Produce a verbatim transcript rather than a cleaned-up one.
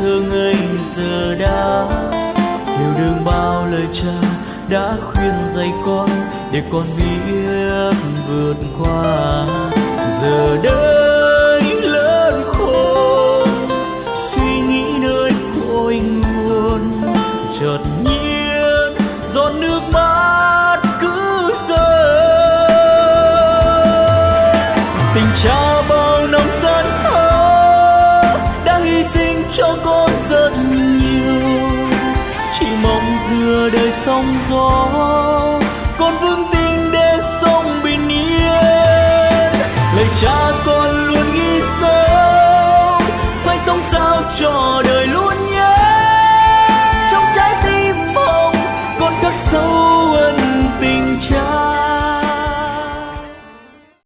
thơ ngây giờ đã hiểu được bao lời cha đã khuyên dạy con để con biết vượt qua.